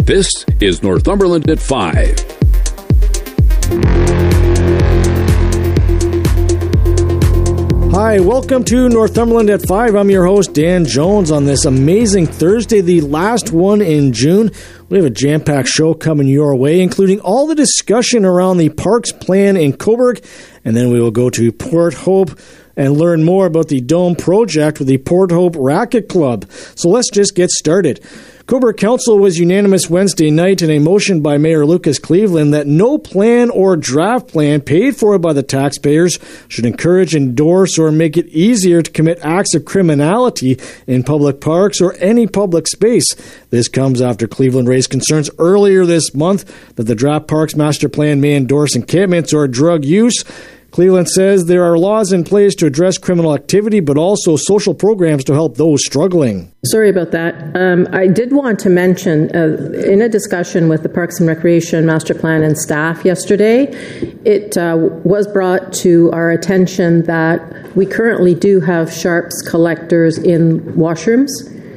This is Northumberland at 5. Hi, welcome to Northumberland at 5. I'm your host, Dan Jones, on this amazing Thursday, the last one in June. We have a jam-packed show coming your way, including all the discussion around the Parks Plan in Cobourg, and then we will go to Port Hope and learn more about the Dome project with the Port Hope Racquet Club. So let's just get started. Cobourg Council was unanimous Wednesday night in a motion by Mayor Lucas Cleveland that no plan or draft plan paid for by the taxpayers should encourage, endorse, or make it easier to commit acts of criminality in public parks or any public space. This comes after Cleveland raised concerns earlier this month that the draft Parks Master Plan may endorse encampments or drug use. Cleveland says there are laws in place to address criminal activity, but also social programs to help those struggling. Sorry about that. I did want to mention, in a discussion with the Parks and Recreation Master Plan and staff yesterday, it was brought to our attention that we currently do have sharps collectors in washrooms.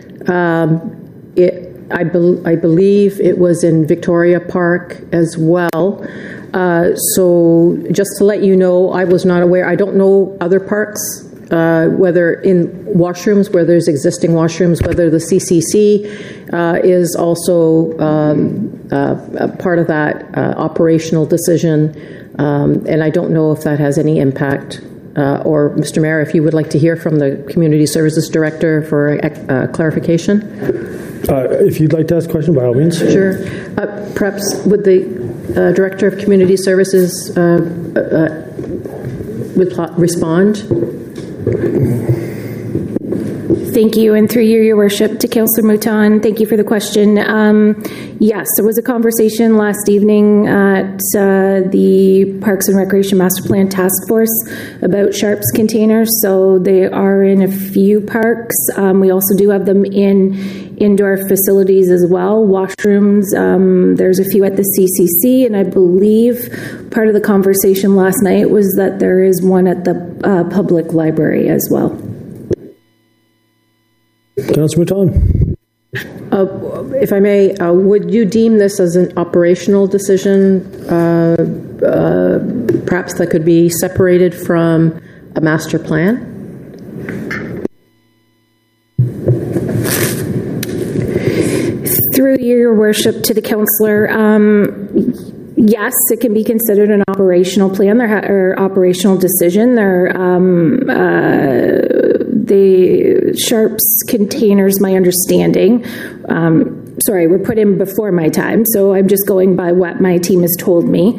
I believe it was in Victoria Park as well. So just to let you know, I was not aware. I don't know other parks, whether in washrooms, where there's existing washrooms, whether the CCC is also part of that operational decision. And I don't know if that has any impact. Or, Mr. Mayor, if you would like to hear from the Community Services Director for clarification. If you'd like to ask a question, by all means. Sure. Perhaps would the Director of Community Services respond? Thank you, and through you, Your Worship, to Councillor Mouton. Thank you for the question. Yes, there was a conversation last evening at the Parks and Recreation Master Plan Task Force about sharps containers. So they are in a few parks. We also do have them in indoor facilities as well, washrooms. There's a few at the CCC, and I believe part of the conversation last night was that there is one at the public library as well. Councillor Mouton. If I may, would you deem this as an operational decision, perhaps that could be separated from a master plan? Through Your Worship, to the councillor, yes, it can be considered an operational plan or operational decision. The sharps containers, my understanding, were put in before my time, so I'm just going by what my team has told me,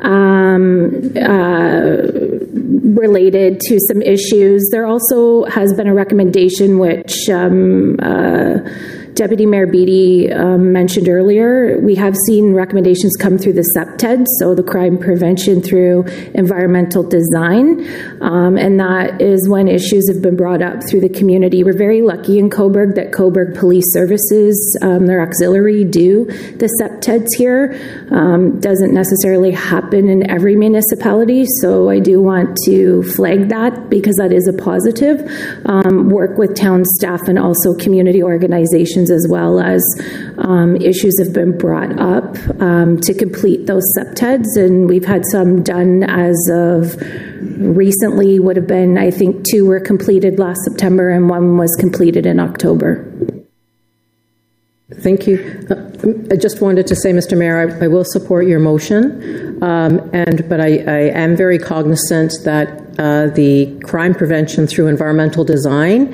related to some issues. There also has been a recommendation which Deputy Mayor Beattie mentioned earlier. We have seen recommendations come through the CPTED, so the crime prevention through environmental design, and that is when issues have been brought up through the community. We're very lucky in Cobourg that Cobourg Police Services, their auxiliary, do the CPTEDs here. Doesn't necessarily happen in every municipality, so I do want to flag that because that is a positive. Work with town staff and also community organizations as well as issues have been brought up to complete those CPTEDs, and we've had some done as of recently. Would have been, I think, 2 were completed last September and 1 was completed in October. Thank you. I just wanted to say, Mr. Mayor, I will support your motion, but I am very cognizant that the crime prevention through environmental design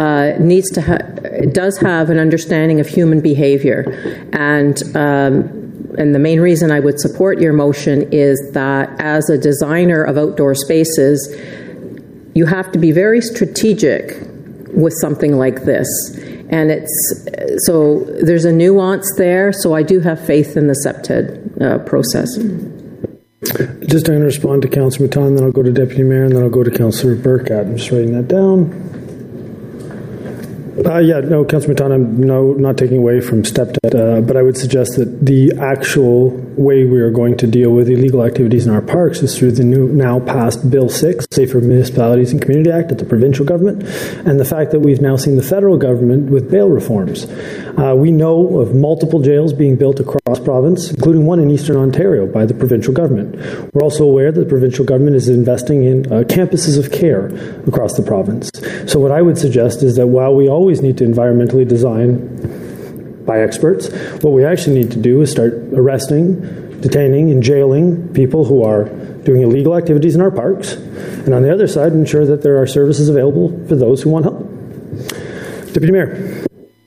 does have an understanding of human behavior, and the main reason I would support your motion is that as a designer of outdoor spaces, you have to be very strategic with something like this. And so there's a nuance there, so I do have faith in the CPTED process. Just going to respond to Councillor Mouton, then I'll go to Deputy Mayor, and then I'll go to Councillor Burkett. I'm just writing that down. Councillor Mouton, I'm not taking away from STEPTED, but I would suggest that the actual way we are going to deal with illegal activities in our parks is through the new, now passed Bill 6, Safer Municipalities and Community Act at the provincial government, and the fact that we've now seen the federal government with bail reforms. We know of multiple jails being built across province, including one in Eastern Ontario by the provincial government. We're also aware that the provincial government is investing in campuses of care across the province. So what I would suggest is that while we always need to environmentally design by experts, what we actually need to do is start arresting, detaining, and jailing people who are doing illegal activities in our parks, and on the other side, ensure that there are services available for those who want help. Deputy Mayor.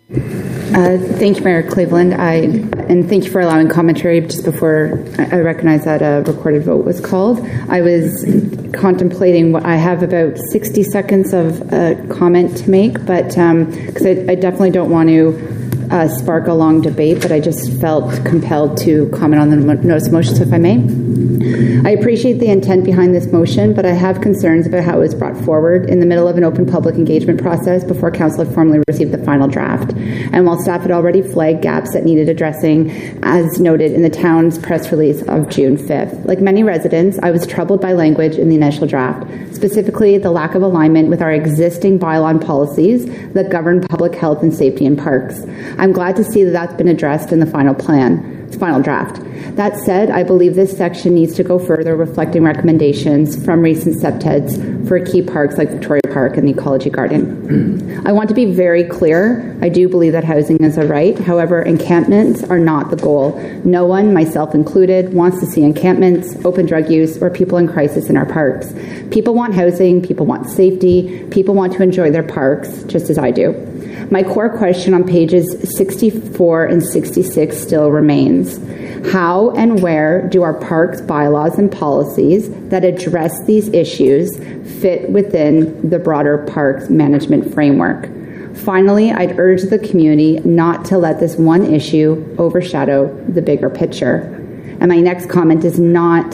Thank you, Mayor Cleveland. And thank you for allowing commentary just before I recognize that a recorded vote was called. I was contemplating what I have about 60 seconds of comment to make, but because I definitely don't want to spark a long debate, but I just felt compelled to comment on the notice of motion, so if I may. I appreciate the intent behind this motion, but I have concerns about how it was brought forward in the middle of an open public engagement process before Council had formally received the final draft. And while staff had already flagged gaps that needed addressing, as noted in the town's press release of June 5th. Like many residents, I was troubled by language in the initial draft, specifically the lack of alignment with our existing bylaw and policies that govern public health and safety in parks. I'm glad to see that that's been addressed in the final draft. That said, I believe this section needs to go further, reflecting recommendations from recent SEPTEDs for key parks like Victoria Park and the Ecology Garden. I want to be very clear. I do believe that housing is a right. However, encampments are not the goal. No one, myself included, wants to see encampments, open drug use, or people in crisis in our parks. People want housing, people want safety, people want to enjoy their parks, just as I do. My core question on pages 64 and 66 still remains. How and where do our parks bylaws and policies that address these issues fit within the broader parks management framework? Finally, I'd urge the community not to let this one issue overshadow the bigger picture. And my next comment does not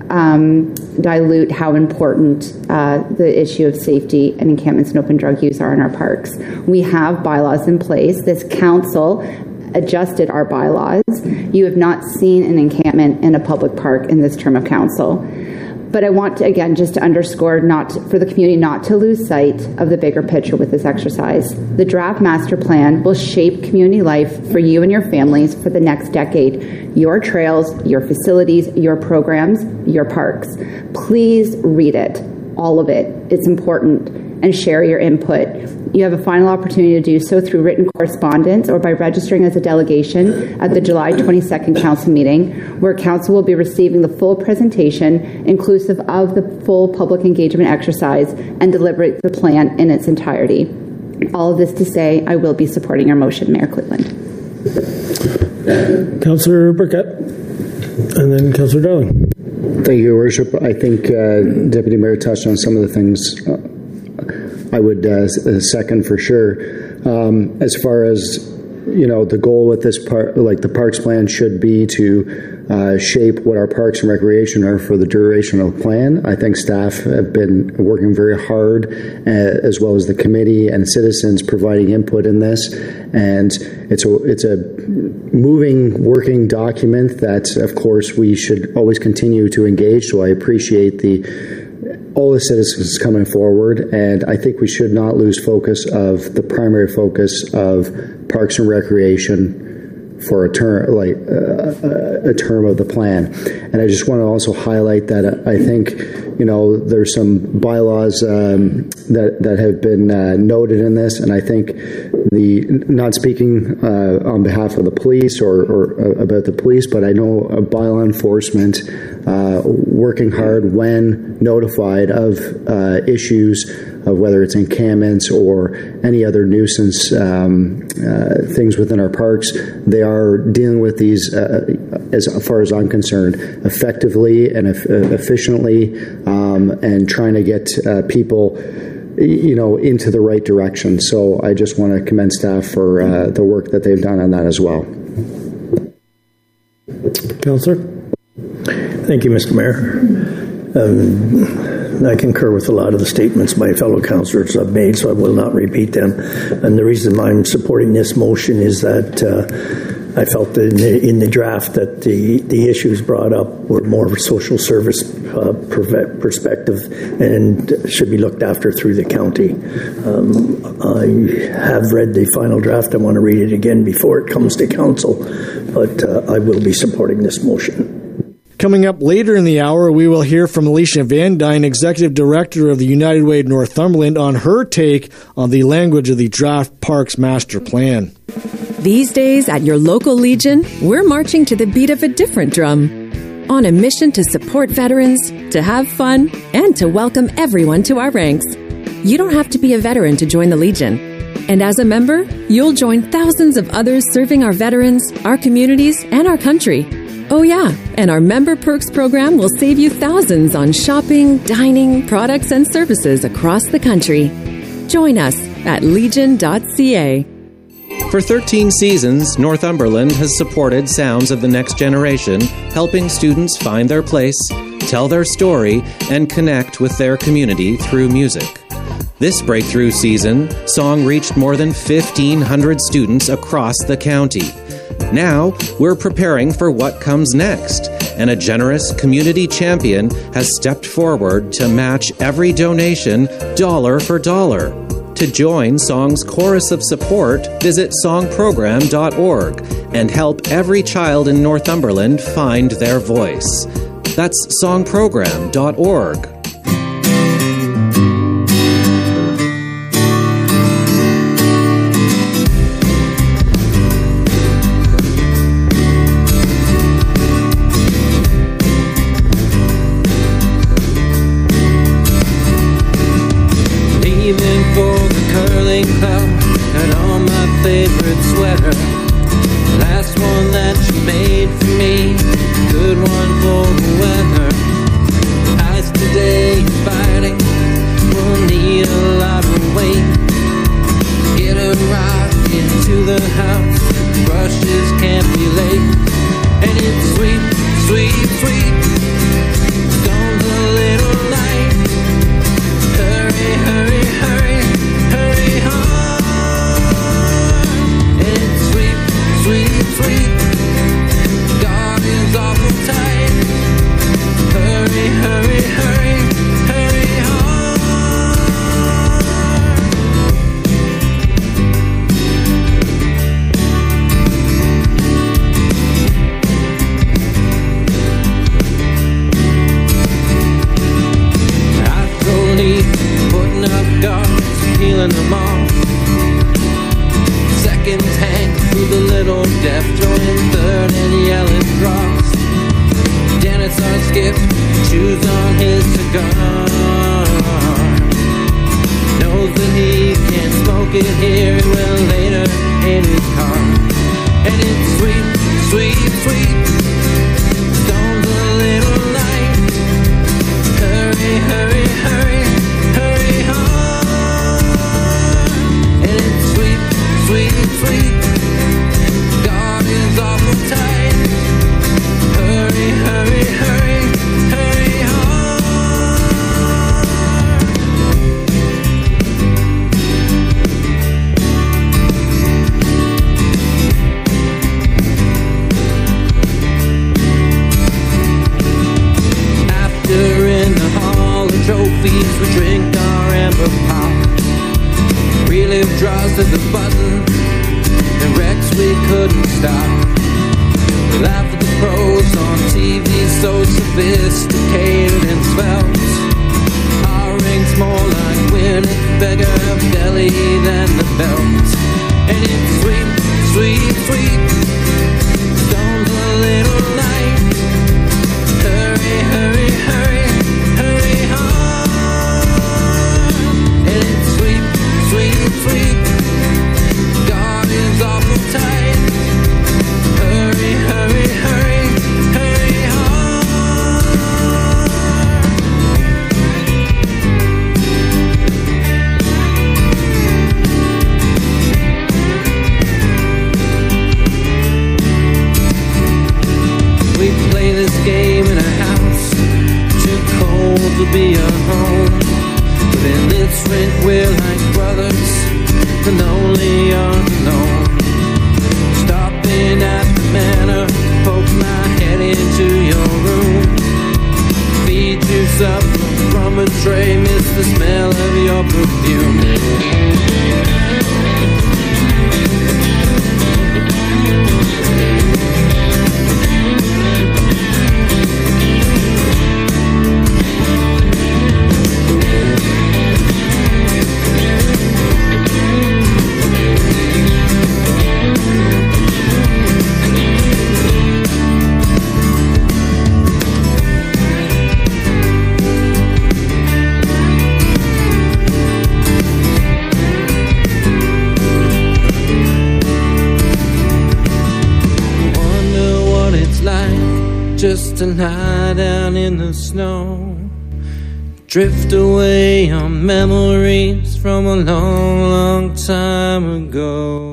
dilute how important the issue of safety and encampments and open drug use are in our parks. We have bylaws in place. This council adjusted our bylaws. You have not seen an encampment in a public park in this term of council. But I want to, again, just to underscore for the community not to lose sight of the bigger picture with this exercise. The draft master plan will shape community life for you and your families for the next decade. Your trails, your facilities, your programs, your parks. Please read it, all of it. It's important, and share your input. You have a final opportunity to do so through written correspondence or by registering as a delegation at the July 22nd council meeting, where council will be receiving the full presentation, inclusive of the full public engagement exercise, and deliberate the plan in its entirety. All of this to say, I will be supporting your motion, Mayor Cleveland. Councillor Burkett, and then Councillor Darling. Thank you, Your Worship. I think Deputy Mayor touched on some of the things I would second for sure. As far as, you know, the goal with this part, like the parks plan should be to shape what our parks and recreation are for the duration of the plan. I think staff have been working very hard, as well as the committee and citizens providing input in this. And it's a moving, working document that, of course, we should always continue to engage. So I appreciate all the citizens coming forward, and I think we should not lose focus of the primary focus of parks and recreation for a term of the plan. And I just want to also highlight that I think, you know, there's some bylaws that have been noted in this, and I think not speaking on behalf of the police or about the police, but I know bylaw enforcement working hard when notified of issues of whether it's encampments or any other nuisance things within our parks. They are dealing with these, as far as I'm concerned, effectively and efficiently, and trying to get people, you know, into the right direction. So I just want to commend staff for the work that they've done on that as well. Councillor. Thank you, Mr. Mayor. I concur with a lot of the statements my fellow councillors have made, so I will not repeat them. And the reason I'm supporting this motion is that I felt in the draft that the issues brought up were more of a social service perspective and should be looked after through the county. I have read the final draft. I want to read it again before it comes to council, but I will be supporting this motion. Coming up later in the hour, we will hear from Alicia Van Dyne, Executive Director of the United Way of Northumberland, on her take on the language of the Draft Parks Master Plan. These days at your local Legion, we're marching to the beat of a different drum. On a mission to support veterans, to have fun, and to welcome everyone to our ranks. You don't have to be a veteran to join the Legion. And as a member, you'll join thousands of others serving our veterans, our communities, and our country. Oh yeah, and our Member Perks program will save you thousands on shopping, dining, products, and services across the country. Join us at legion.ca. For 13 seasons, Northumberland has supported Sounds of the Next Generation, helping students find their place, tell their story, and connect with their community through music. This breakthrough season, Song reached more than 1,500 students across the county. Now, we're preparing for what comes next, and a generous community champion has stepped forward to match every donation dollar for dollar. To join Song's chorus of support, visit songprogram.org and help every child in Northumberland find their voice. That's songprogram.org. used to lie down in the snow, drift away on memories from a long, long time ago.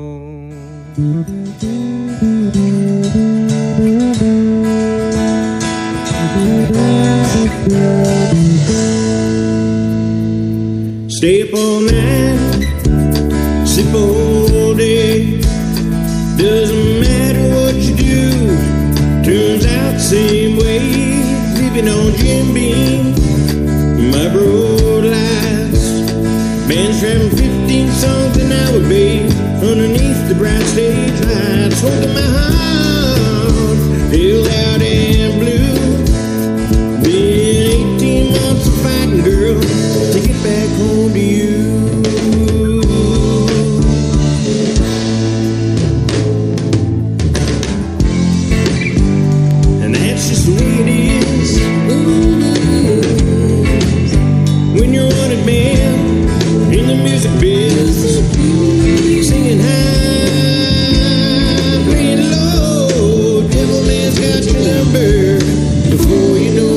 Stay up all night, sip all day. Doesn't matter what you do, turns out the same way. Living on Jim Beam, my broad lights. Band's rapping 15 songs an hour, babe, underneath the bright stage lights. Holding my heart, held out and blue. Been 18 months of fighting, girl, to get back home to you. And that's just the way it is. When you're wanted man in the music biz, singing high, playing low, devil man's got your number before you know.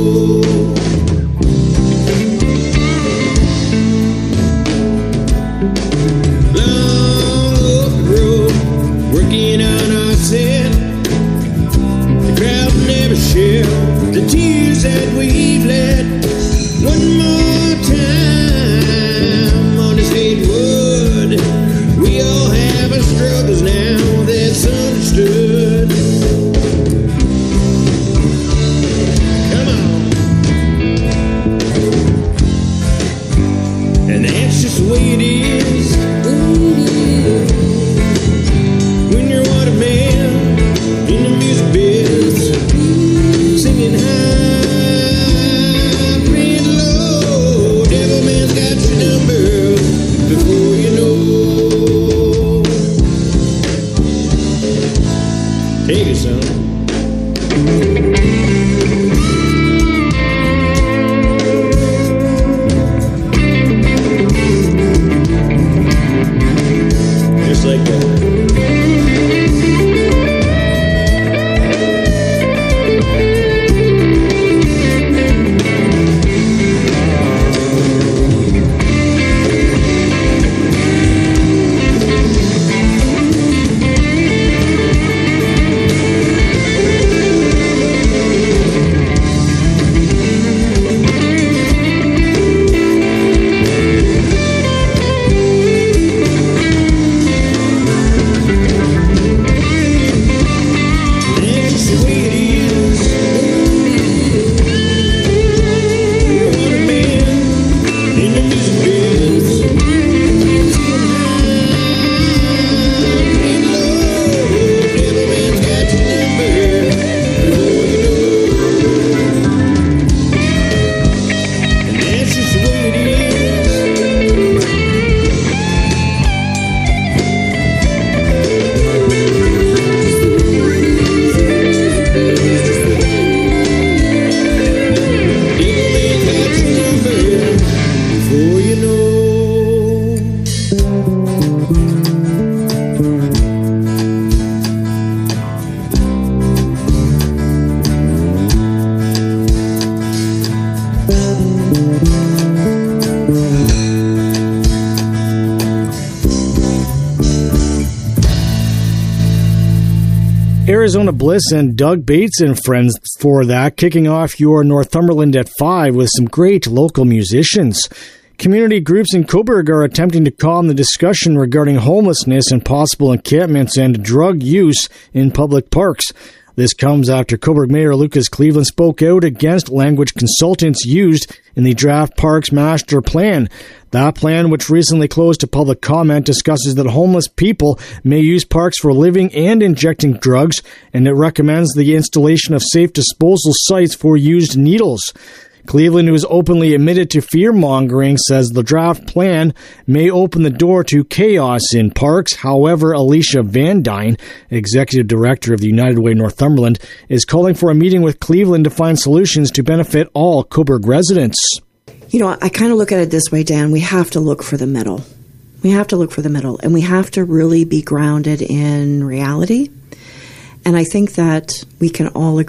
Long off the road, working on our set, the crowd never share the tears that we've let. One more time on the state wood, we all have our struggles now that's understood. Come on. And that's just the way it is. When you're what a man in the music biz, singing high, praying low, devil man's got your number before you know. Take it, son. Just like that. That's just the way it is. You're what a man in the music biz, singing high, praying low, devil man's got your number before you know. And that's just the way it is. Devil man's got your number before you know. Arizona Bliss and Doug Bates and friends for that, kicking off your Northumberland at 5 with some great local musicians. Community groups in Cobourg are attempting to calm the discussion regarding homelessness and possible encampments and drug use in public parks. This comes after Cobourg Mayor Lucas Cleveland spoke out against language consultants used in the draft Parks Master Plan. That plan, which recently closed to public comment, discusses that homeless people may use parks for living and injecting drugs, and it recommends the installation of safe disposal sites for used needles. Cleveland, who has openly admitted to fear-mongering, says the draft plan may open the door to chaos in parks. However, Alicia Van Dyne, executive director of the United Way Northumberland, is calling for a meeting with Cleveland to find solutions to benefit all Cobourg residents. You know, I kind of look at it this way, Dan. We have to look for the middle. We have to look for the middle, and we have to really be grounded in reality. And I think that we can all agree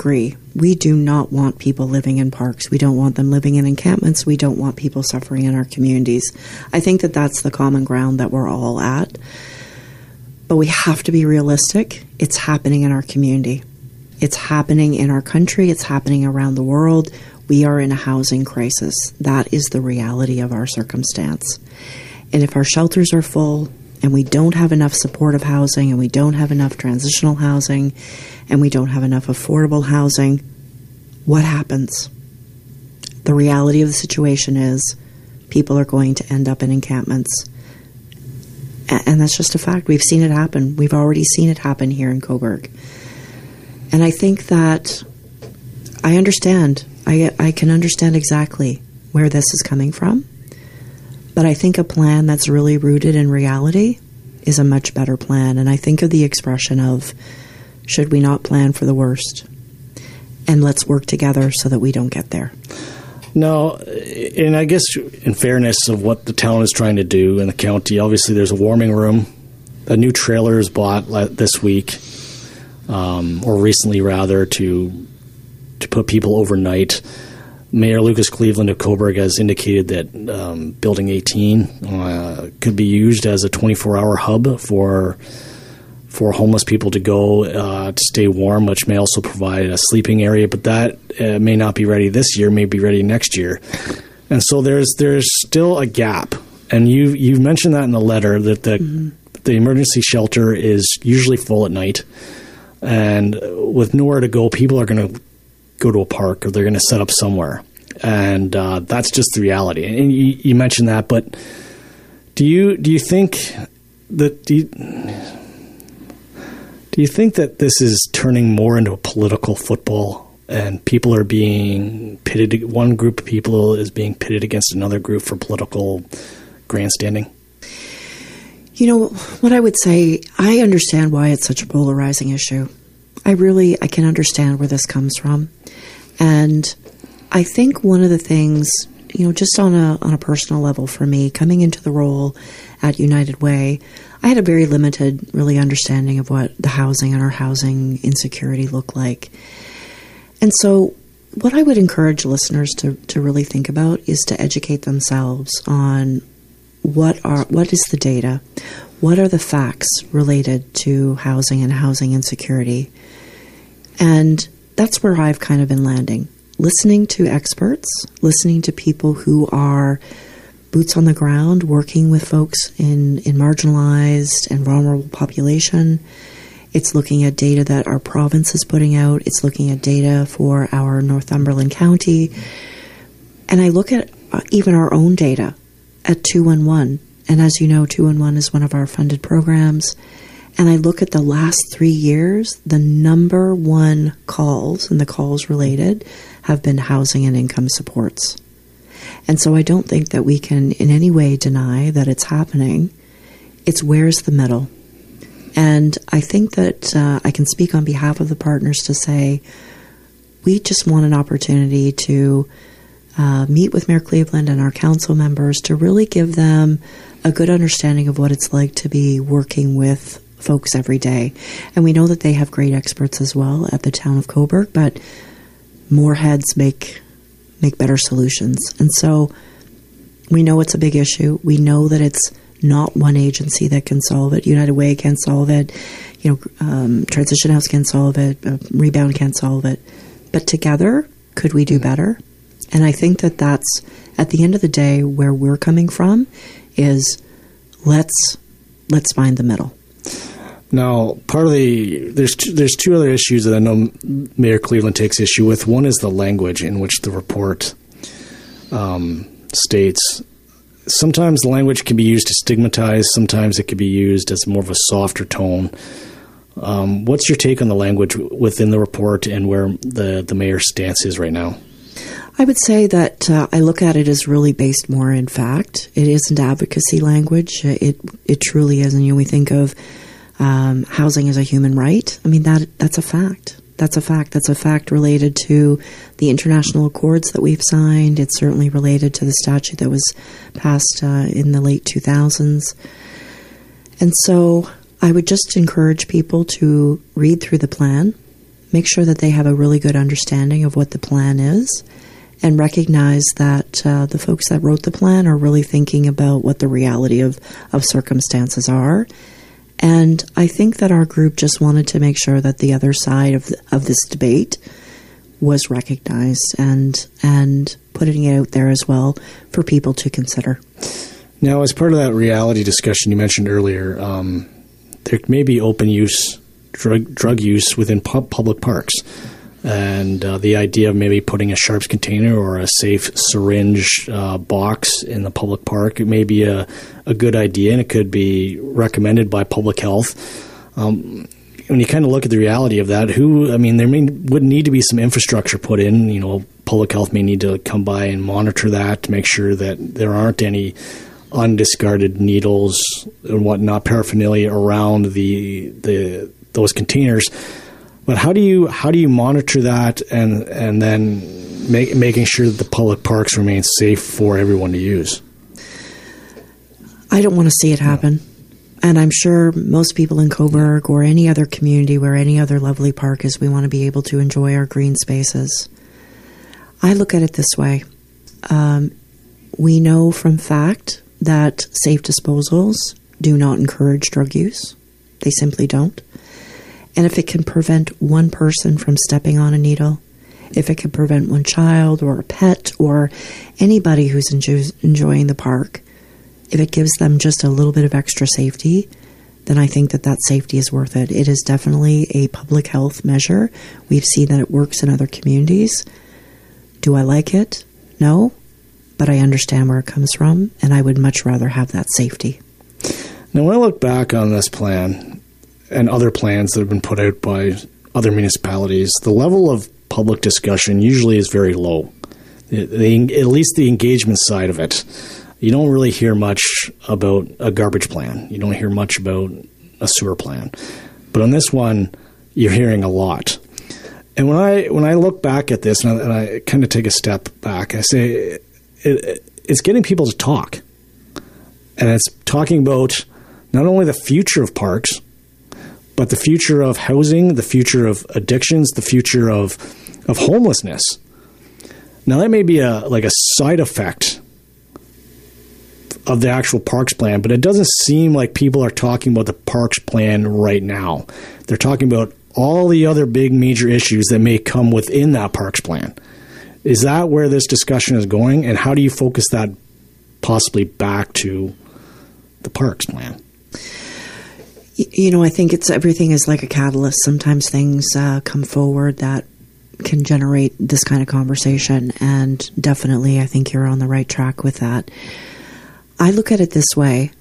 We do not want people living in parks. We don't want them living in encampments. We don't want people suffering in our communities. I think that that's the common ground that we're all at. But we have to be realistic. It's happening in our community. It's happening in our country. It's happening around the world. We are in a housing crisis. That is the reality of our circumstance. And if our shelters are full and we don't have enough supportive housing and we don't have enough transitional housing and we don't have enough affordable housing, what happens? The reality of the situation is people are going to end up in encampments. And that's just a fact. We've seen it happen. We've already seen it happen here in Cobourg. And I think that I understand. I can understand exactly where this is coming from. But I think a plan that's really rooted in reality is a much better plan. And I think of the expression of, should we not plan for the worst? And let's work together so that we don't get there. No, and I guess in fairness of what the town is trying to do in the county, obviously there's a warming room. A new trailer is bought this week, or recently rather, to put people overnight. Mayor Lucas Cleveland of Cobourg has indicated that Building 18 could be used as a 24-hour hub for homeless people to go to stay warm, which may also provide a sleeping area. But that may not be ready this year, may be ready next year. And so there's still a gap. And you've mentioned that in the letter, that the emergency shelter is usually full at night. And with nowhere to go, people are going to go to a park or they're going to set up somewhere. And that's just the reality. And you mentioned that, but do you think that... Do you think that this is turning more into a political football and people are being pitted, one group of people is being pitted against another group for political grandstanding? You know, what I would say, I understand why it's such a polarizing issue. I can understand where this comes from. And I think one of the things, you know, just on a personal level for me, coming into the role at United Way, I had a very limited, really, understanding of what the housing and our housing insecurity looked like. And so what I would encourage listeners to really think about is to educate themselves on what is the data, what are the facts related to housing and housing insecurity. And that's where I've kind of been landing. Listening to experts, listening to people who are boots on the ground, working with folks in marginalized and vulnerable population. It's looking at data that our province is putting out. It's looking at data for our Northumberland County. And I look at even our own data at 211. And as you know, 211 is one of our funded programs. And I look at the last 3 years, the number one calls, and the calls related, have been housing and income supports. And so I don't think that we can in any way deny that it's happening. It's where's the middle? And I think that I can speak on behalf of the partners to say we just want an opportunity to meet with Mayor Cleveland and our council members to really give them a good understanding of what it's like to be working with folks every day. And we know that they have great experts as well at the town of Cobourg, but more heads make better solutions. And so we know it's a big issue. We know that it's not one agency that can solve it. United Way can't solve it. Transition House can't solve it. Rebound can't solve it. But together, could we do better? And I think that that's, at the end of the day, where we're coming from is let's find the middle. Now, part of there's two other issues that I know Mayor Cleveland takes issue with. One is the language in which the report states. Sometimes the language can be used to stigmatize. Sometimes it can be used as more of a softer tone. What's your take on the language within the report and where the mayor's stance is right now? I would say that I look at it as really based more in fact. It isn't advocacy language. It truly is. And we think of housing as a human right. I mean, that's a fact. That's a fact. That's a fact related to the international accords that we've signed. It's certainly related to the statute that was passed in the late 2000s. And so I would just encourage people to read through the plan, make sure that they have a really good understanding of what the plan is, and recognize that the folks that wrote the plan are really thinking about what the reality of circumstances are. And I think that our group just wanted to make sure that the other side of this debate was recognized and putting it out there as well for people to consider. Now, as part of that reality discussion you mentioned earlier, there may be open use, drug use within public parks. And the idea of maybe putting a sharps container or a safe syringe box in the public park, it may be a good idea, and it could be recommended by public health. When you kind of look at the reality of that, there would need to be some infrastructure put in. You know, public health may need to come by and monitor that to make sure that there aren't any undiscarded needles and whatnot, paraphernalia around those containers. But how do you monitor that and then making sure that the public parks remain safe for everyone to use? I don't want to see it happen. And I'm sure most people in Cobourg or any other community where any other lovely park is, we want to be able to enjoy our green spaces. I look at it this way. We know from fact that safe disposals do not encourage drug use. They simply don't. And if it can prevent one person from stepping on a needle, if it can prevent one child or a pet or anybody who's enjoying the park, if it gives them just a little bit of extra safety, then I think that safety is worth it. It is definitely a public health measure. We've seen that it works in other communities. Do I like it? No, but I understand where it comes from, and I would much rather have that safety. Now, when I look back on this plan and other plans that have been put out by other municipalities, the level of public discussion usually is very low. At least the engagement side of it. You don't really hear much about a garbage plan. You don't hear much about a sewer plan. But on this one, you're hearing a lot. And when I look back at this, and I kind of take a step back, I say it's getting people to talk. And it's talking about not only the future of parks, but the future of housing, the future of addictions, the future of homelessness. Now, that may be a side effect of the actual parks plan, but it doesn't seem like people are talking about the parks plan right now. They're talking about all the other big major issues that may come within that parks plan. Is that where this discussion is going, and how do you focus that possibly back to the parks plan? You know, I think everything is like a catalyst. Sometimes things come forward that can generate this kind of conversation, and definitely I think you're on the right track with that. I look at it this way.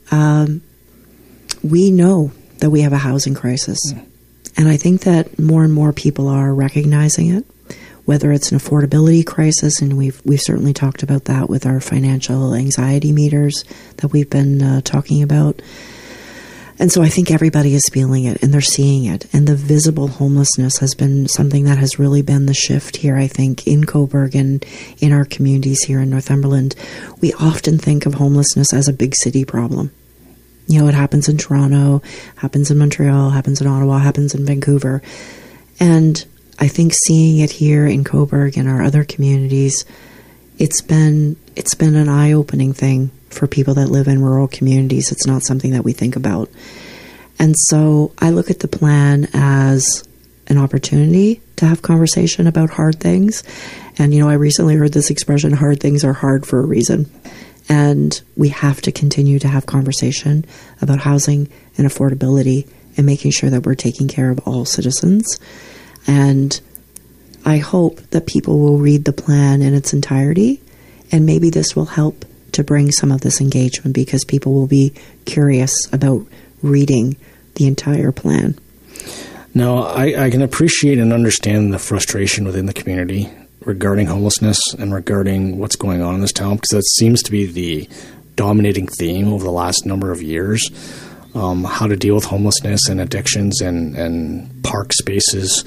We know that we have a housing crisis, and I think that more and more people are recognizing it, whether it's an affordability crisis, and we've certainly talked about that with our financial anxiety meters that we've been talking about. And so I think everybody is feeling it, and they're seeing it. And the visible homelessness has been something that has really been the shift here, I think, in Cobourg and in our communities here in Northumberland. We often think of homelessness as a big city problem. You know, it happens in Toronto, happens in Montreal, happens in Ottawa, happens in Vancouver. And I think seeing it here in Cobourg and our other communities, it's been an eye-opening thing for people that live in rural communities. It's not something that we think about. And so I look at the plan as an opportunity to have conversation about hard things. And, you know, I recently heard this expression, hard things are hard for a reason. And we have to continue to have conversation about housing and affordability and making sure that we're taking care of all citizens. And I hope that people will read the plan in its entirety, and maybe this will help to bring some of this engagement because people will be curious about reading the entire plan. Now, I can appreciate and understand the frustration within the community regarding homelessness and regarding what's going on in this town, because that seems to be the dominating theme over the last number of years, how to deal with homelessness and addictions and park spaces.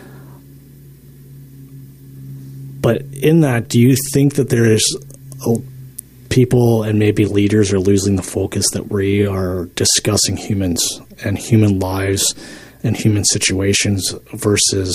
But in that, do you think that there is people and maybe leaders are losing the focus that we are discussing humans and human lives and human situations versus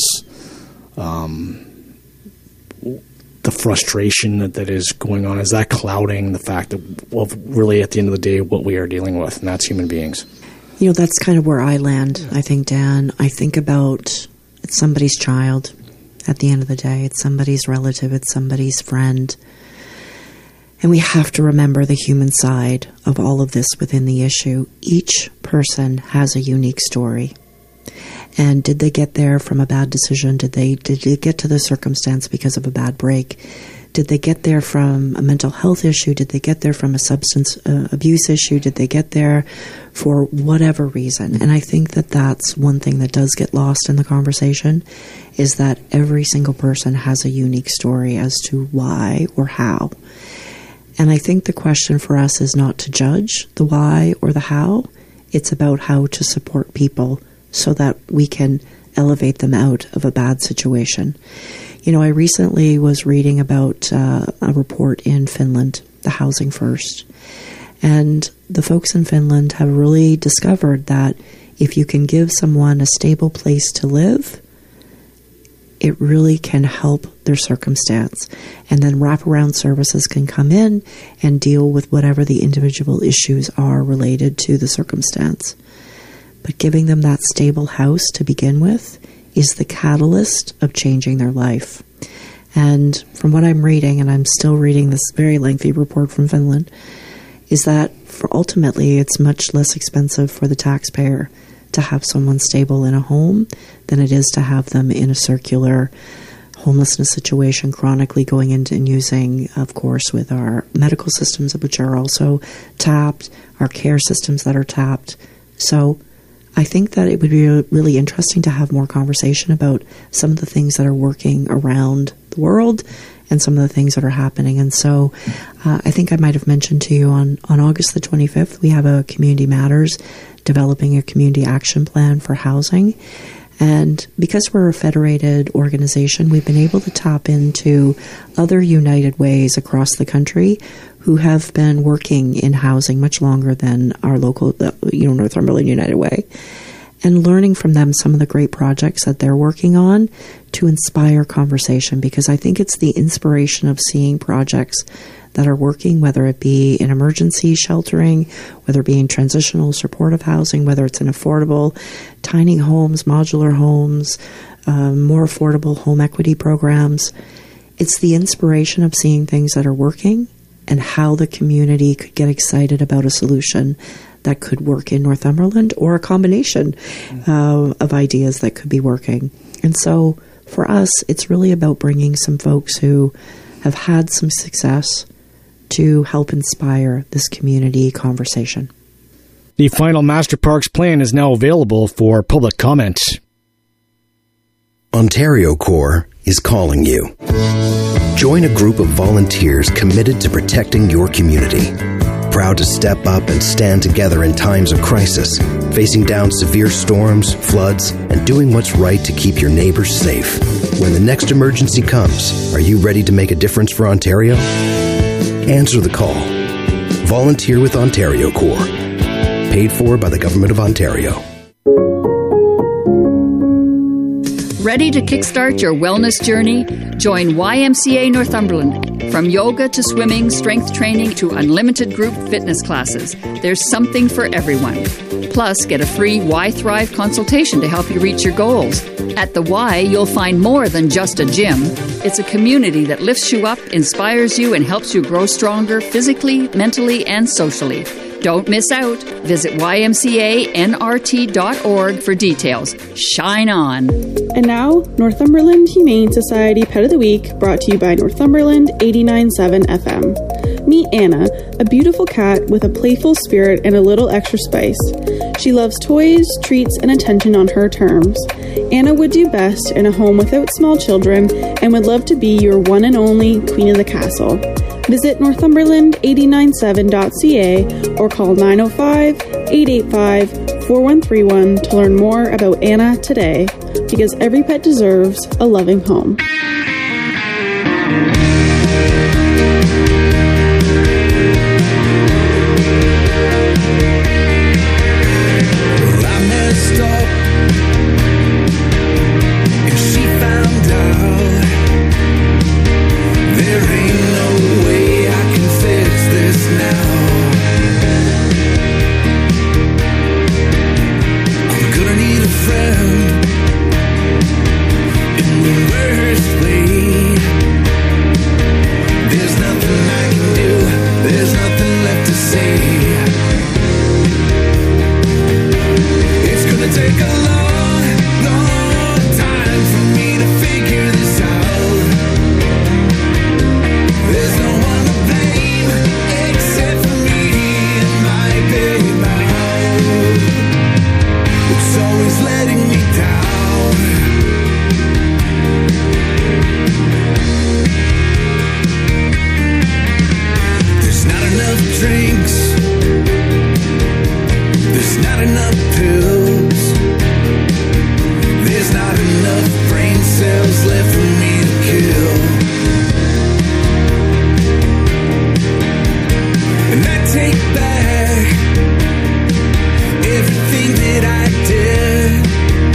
the frustration that is going on? Is that clouding the fact of really, at the end of the day, what we are dealing with, and that's human beings? You know, that's kind of where I land, I think, Dan. I think about it's somebody's child at the end of the day. It's somebody's relative. It's somebody's friend. And we have to remember the human side of all of this within the issue. Each person has a unique story. And did they get there from a bad decision? Did they get to the circumstance because of a bad break? Did they get there from a mental health issue? Did they get there from a substance abuse issue? Did they get there for whatever reason? And I think that that's one thing that does get lost in the conversation, is that every single person has a unique story as to why or how. And I think the question for us is not to judge the why or the how. It's about how to support people so that we can elevate them out of a bad situation. You know, I recently was reading about a report in Finland, the Housing First. And the folks in Finland have really discovered that if you can give someone a stable place to live, it really can help their circumstance. And then wraparound services can come in and deal with whatever the individual issues are related to the circumstance. But giving them that stable house to begin with is the catalyst of changing their life. And from what I'm reading, and I'm still reading this very lengthy report from Finland, is that ultimately it's much less expensive for the taxpayer to have someone stable in a home than it is to have them in a circular homelessness situation, chronically going into and using, of course, with our medical systems, which are also tapped, our care systems that are tapped. So I think that it would be really interesting to have more conversation about some of the things that are working around the world and some of the things that are happening. And so I think I might have mentioned to you on August the 25th, we have a Community Matters developing a community action plan for housing. And because we're a federated organization, we've been able to tap into other United Ways across the country who have been working in housing much longer than our local, Northumberland United Way, and learning from them some of the great projects that they're working on to inspire conversation, because I think it's the inspiration of seeing projects that are working, whether it be in emergency sheltering, whether it be in transitional supportive housing, whether it's in affordable tiny homes, modular homes, more affordable home equity programs. It's the inspiration of seeing things that are working and how the community could get excited about a solution that could work in Northumberland, or a combination of ideas that could be working. And so for us, it's really about bringing some folks who have had some success to help inspire this community conversation. The final Master Parks plan is now available for public comment. Ontario Corps is calling you. Join a group of volunteers committed to protecting your community. Proud to step up and stand together in times of crisis, facing down severe storms, floods, and doing what's right to keep your neighbors safe. When the next emergency comes, are you ready to make a difference for Ontario? Answer the call. Volunteer with Ontario Corps. Paid for by the Government of Ontario. Ready to kickstart your wellness journey? Join YMCA Northumberland. From yoga to swimming, strength training to unlimited group fitness classes, there's something for everyone. Plus, get a free Y Thrive consultation to help you reach your goals. At the Y, you'll find more than just a gym. It's a community that lifts you up, inspires you, and helps you grow stronger physically, mentally, and socially. Don't miss out. Visit ymcanrt.org for details. Shine on. And now, Northumberland Humane Society Pet of the Week, brought to you by Northumberland 89.7 FM. Meet Anna, a beautiful cat with a playful spirit and a little extra spice. She loves toys, treats, and attention on her terms. Anna would do best in a home without small children and would love to be your one and only queen of the castle. Visit northumberland897.ca or call 905-885-4131 to learn more about Anna today, because every pet deserves a loving home. I messed up letting me down. There's not enough drinks, there's not enough pills, there's not enough brain cells left for me to kill. And I take back everything that I did.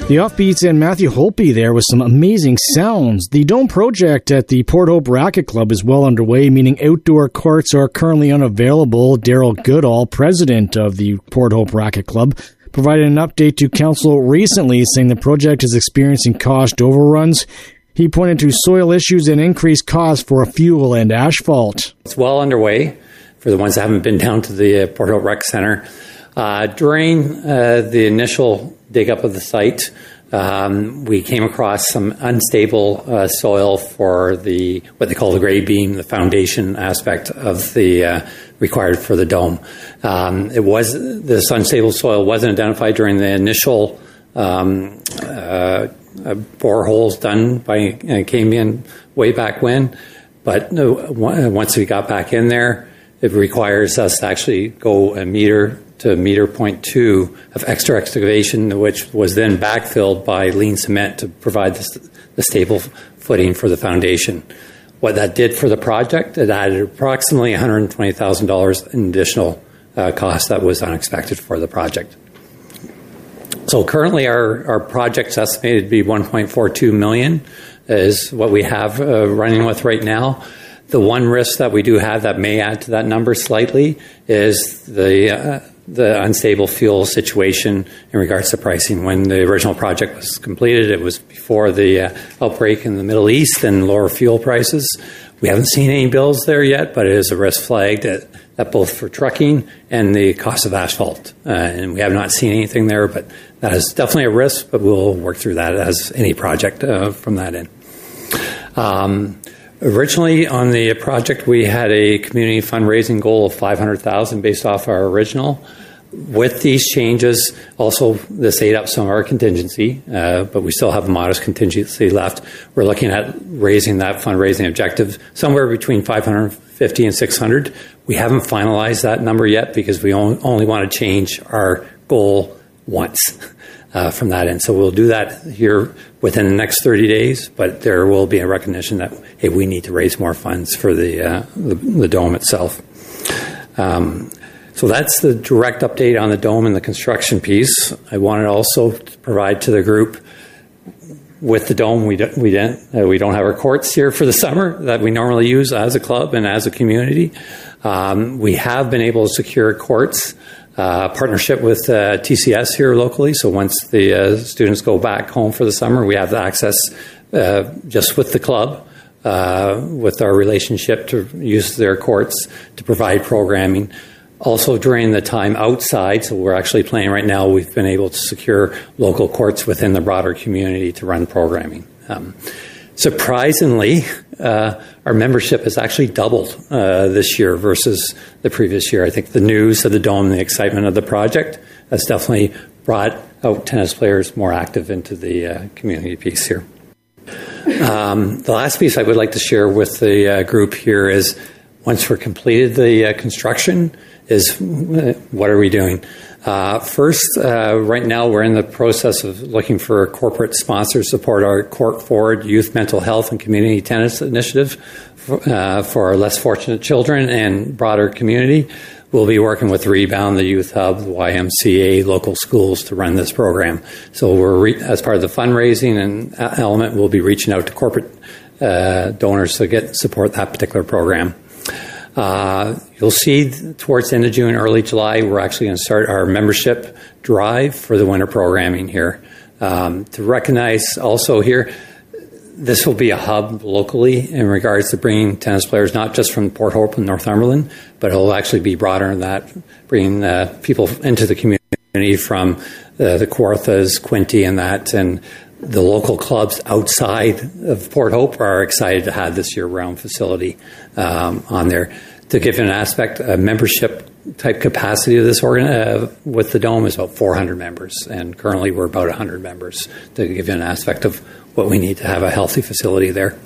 The Offbeats and Matthew Holpe there with some amazing sounds. The Dome project at the Port Hope Racquet Club is well underway, meaning outdoor courts are currently unavailable. Daryl Goodall, president of the Port Hope Racquet Club, provided an update to council recently, saying the project is experiencing cost overruns. He pointed to soil issues and increased costs for fuel and asphalt. It's well underway for the ones that haven't been down to the Port Hope Rec Center. During the initial dig up of the site, we came across some unstable soil for what they call the grade beam, the foundation aspect of the required for the dome. This unstable soil wasn't identified during the initial boreholes done by Cambian way back when, but once we got back in there, it requires us to actually go a meter to meter 0.2 of extra excavation, which was then backfilled by lean cement to provide the stable footing for the foundation. What that did for the project, it added approximately $120,000 in additional cost that was unexpected for the project. So currently our project's estimated to be $1.42 million is what we have running with right now. The one risk that we do have that may add to that number slightly is the unstable fuel situation in regards to pricing. When the original project was completed, it was before the outbreak in the Middle East and lower fuel prices. We haven't seen any bills there yet, but it is a risk flagged that both for trucking and the cost of asphalt. And we have not seen anything there, but that is definitely a risk, but we'll work through that as any project from that end. Originally on the project, we had a community fundraising goal of $500,000 based off our original. With these changes, also this ate up some of our contingency, but we still have a modest contingency left. We're looking at raising that fundraising objective somewhere between $550 and $600. We haven't finalized that number yet because we only want to change our goal once. From that end. So we'll do that here within the next 30 days, but there will be a recognition that, hey, we need to raise more funds for the dome itself. So that's the direct update on the dome and the construction piece. I wanted also to provide to the group with the dome, we don't have our courts here for the summer that we normally use as a club and as a community. We have been able to secure courts. Partnership with TCS here locally. So once the students go back home for the summer, we have access just with the club, with our relationship to use their courts to provide programming. Also during the time outside, so we're actually playing right now, we've been able to secure local courts within the broader community to run programming. Surprisingly, our membership has actually doubled this year versus the previous year. I think the news of the dome, the excitement of the project, has definitely brought out tennis players more active into the community piece here. The last piece I would like to share with the group here is once we're completed the construction is what are we doing? First, right now we're in the process of looking for corporate sponsors to support our Court Forward Youth Mental Health and Community Tennis Initiative for our less fortunate children and broader community. We'll be working with Rebound, the Youth Hub, the YMCA, local schools to run this program. So as part of the fundraising and element, we'll be reaching out to corporate donors to support that particular program. You'll see towards the end of June, early July, we're actually going to start our membership drive for the winter programming here. To recognize also here, this will be a hub locally in regards to bringing tennis players, not just from Port Hope and Northumberland, but it'll actually be broader than that, bringing people into the community from the Kawarthas, Quinte and that, and the local clubs outside of Port Hope are excited to have this year-round facility on there. To give an aspect, a membership type capacity of this with the Dome is about 400 members, and currently we're about 100 members, to give you an aspect of what we need to have a healthy facility there.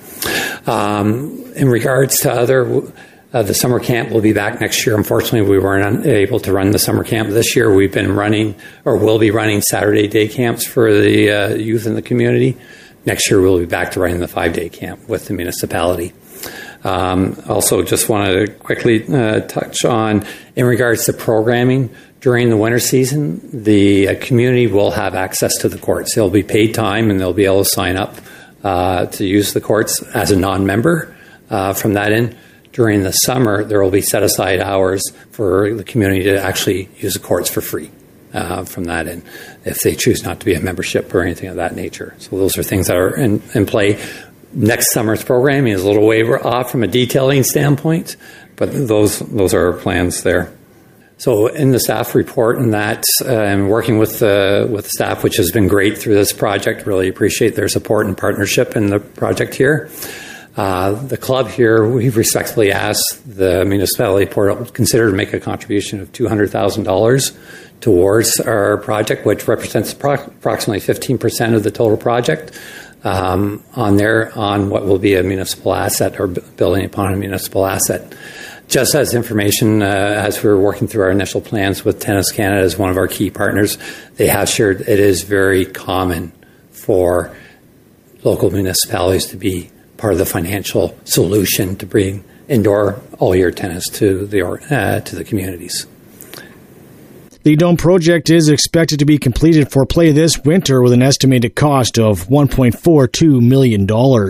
In regards to the summer camp will be back next year. Unfortunately, we weren't able to run the summer camp this year. We've been running, or will be running, Saturday day camps for the youth in the community. Next year, we'll be back to running the 5-day camp with the municipality. Also, just wanted to quickly touch on, in regards to programming, during the winter season, the community will have access to the courts. They'll be paid time, and they'll be able to sign up to use the courts as a non-member from that end. During the summer, there will be set-aside hours for the community to actually use the courts for free from that end, if they choose not to be a membership or anything of that nature. So those are things that are in play. Next summer's programming is a little way off from a detailing standpoint, but those are our plans there. So in the staff report, and that I'm working with staff, which has been great through this project. Really appreciate their support and partnership in the project here. The club here, we've respectfully asked the municipality of Port Hope to consider to make a contribution of $200,000 towards our project, which represents approximately 15% of the total project on what will be a municipal asset, or building upon a municipal asset. Just as information, as we were working through our initial plans with Tennis Canada as one of our key partners, they have shared it is very common for local municipalities to be part of the financial solution to bring indoor all-year tennis to the communities. The Dome project is expected to be completed for play this winter with an estimated cost of $1.42 million.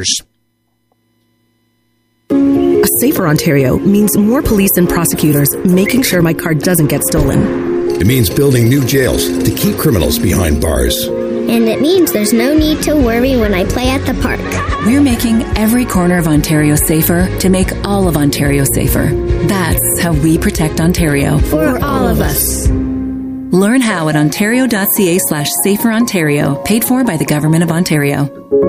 A safer Ontario means more police and prosecutors making sure my car doesn't get stolen. It means building new jails to keep criminals behind bars. And it means there's no need to worry when I play at the park. We're making every corner of Ontario safer to make all of Ontario safer. That's how we protect Ontario. For all of us. Learn how at ontario.ca/saferontario, paid for by the Government of Ontario.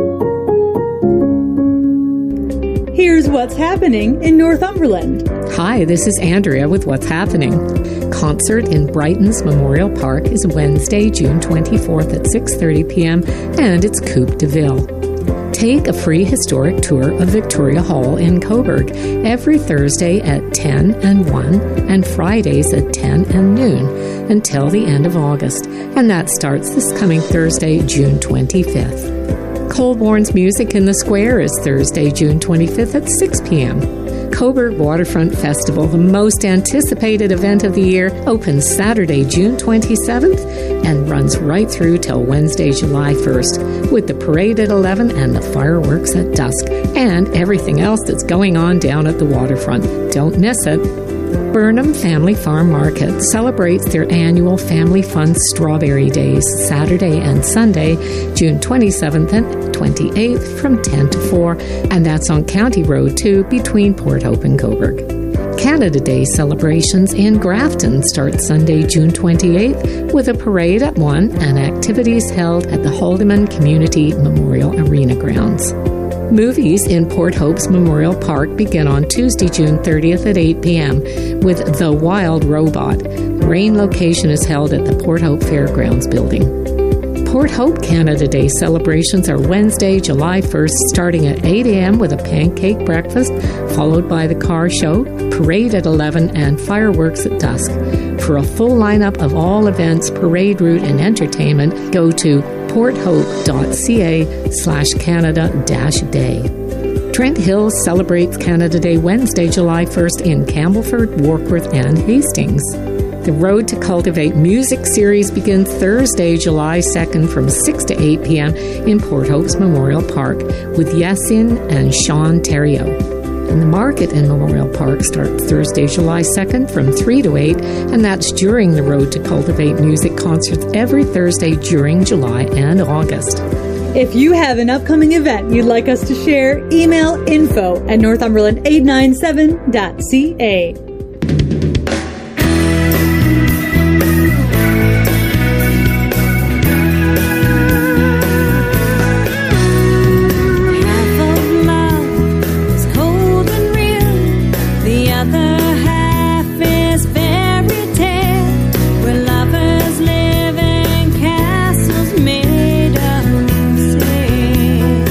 Here's what's happening in Northumberland. Hi, this is Andrea with What's Happening. Concert in Brighton's Memorial Park is Wednesday, June 24th at 6:30 p.m. and it's Coupe de Ville. Take a free historic tour of Victoria Hall in Cobourg every Thursday at 10 and 1 and Fridays at 10 and noon until the end of August. And that starts this coming Thursday, June 25th. Colborne's Music in the Square is Thursday, June 25th at 6 p.m. Cobourg Waterfront Festival, the most anticipated event of the year, opens Saturday, June 27th and runs right through till Wednesday, July 1st, with the parade at 11 and the fireworks at dusk, and everything else that's going on down at the waterfront. Don't miss it. Burnham Family Farm Market celebrates their annual Family Fun Strawberry Days, Saturday and Sunday, June 27th and 28th from 10 to 4, and that's on County Road 2 between Port Hope and Cobourg. Canada Day celebrations in Grafton start Sunday, June 28th, with a parade at 1 and activities held at the Haldeman Community Memorial Arena grounds. Movies in Port Hope's Memorial Park begin on Tuesday, June 30th at 8 p.m. with The Wild Robot. The rain location is held at the Port Hope Fairgrounds building. Port Hope Canada Day celebrations are Wednesday, July 1st, starting at 8 a.m. with a pancake breakfast, followed by the car show, parade at 11, and fireworks at dusk. For a full lineup of all events, parade route, and entertainment, go to porthope.ca/Canada-Day. Trent Hills celebrates Canada Day Wednesday, July 1st in Campbellford, Warkworth, and Hastings. The Road to Cultivate Music Series begins Thursday, July 2nd from 6 to 8 p.m. in Port Hope's Memorial Park with Yasin and Sean Terrio. And the market in Memorial Park starts Thursday, July 2nd from 3 to 8, and that's during the Road to Cultivate Music concerts every Thursday during July and August. If you have an upcoming event you'd like us to share, email info@northumberland897.ca.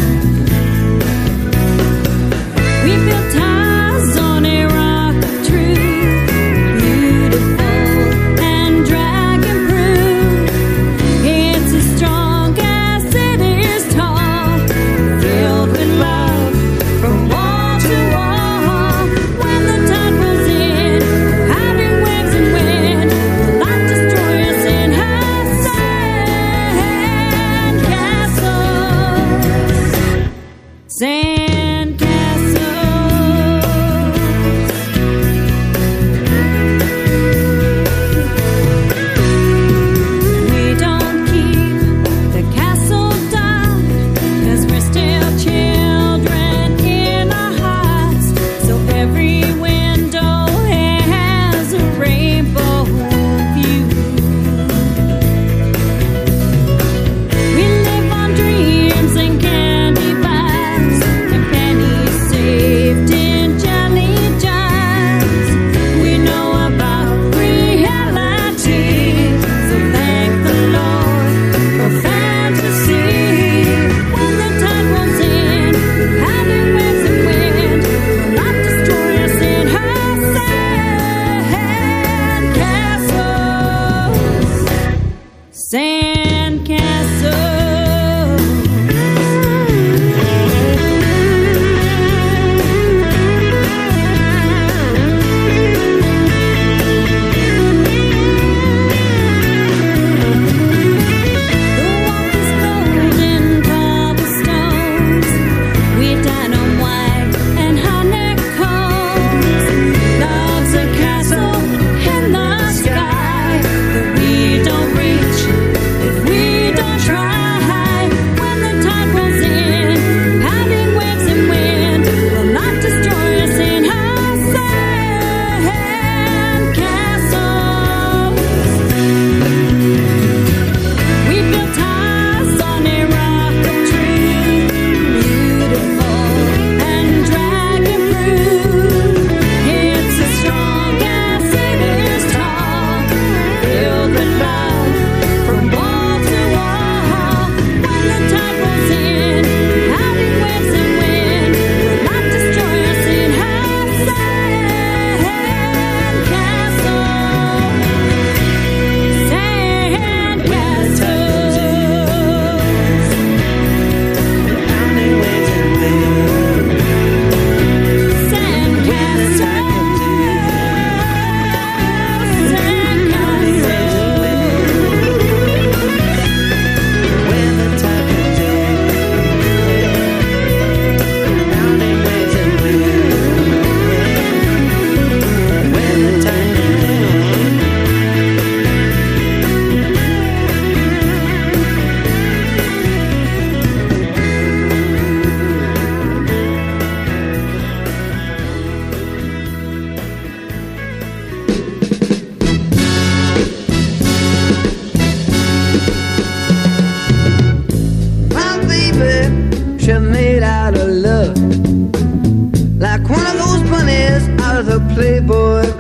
We built ties on a rock of truth.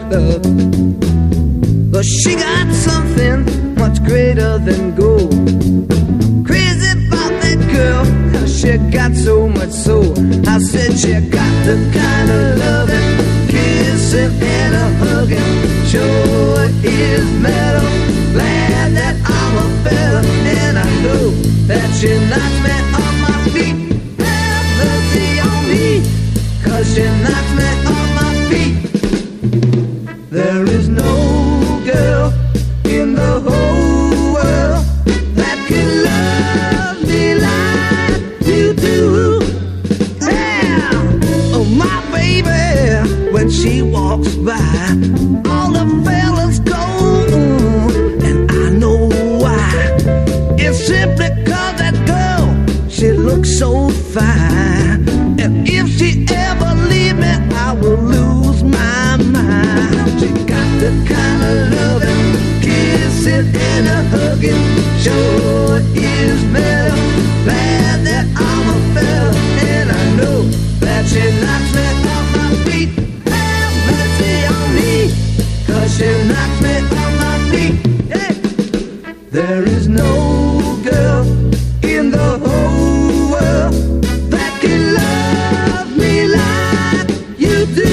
love. But she got something much greater than gold. Crazy about that girl, how she got so much soul. I said she got the kind of loving, kissing and a hugging, sure is metal. Glad that I'm a fella, and I know that she knocks me off my feet. Have mercy on me, 'cause she knocks me off my feet. There is no girl in the whole world that can love me like you do. Yeah, oh my baby, when she walks by, all the fellas go, and I know why. It's simply 'cause that girl, she looks so fine. And if she ever leave me, I will lose my mind. She got the kind of loving, kissing and a hugging, sure is metal. Glad that I'm a fella, and I know that she knocks me off my feet. Have mercy on me, 'cause she knocks me off my feet. Hey. There is no girl in the whole world that can love me like you do.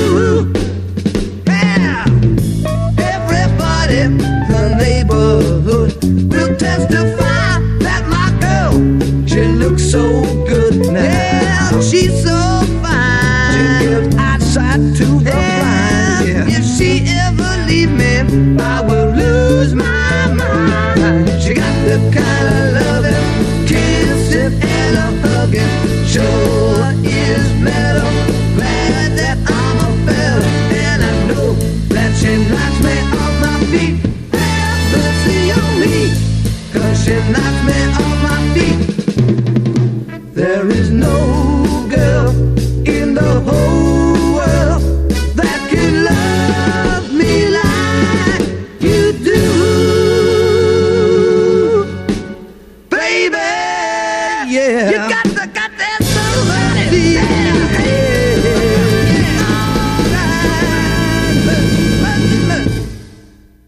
Yeah. Everybody in the neighborhood will testify that my girl, she looks so good now. Yeah, she's so fine. She gives eyesight to the blind. Yeah. If she ever leave me, I will lose my mind. She got the kind of loving, kissing and a hugging, sure is metal. Glad that I'm a fella, and I know that she knocks me off my feet. Have mercy on me, 'cause she knocks me off my feet.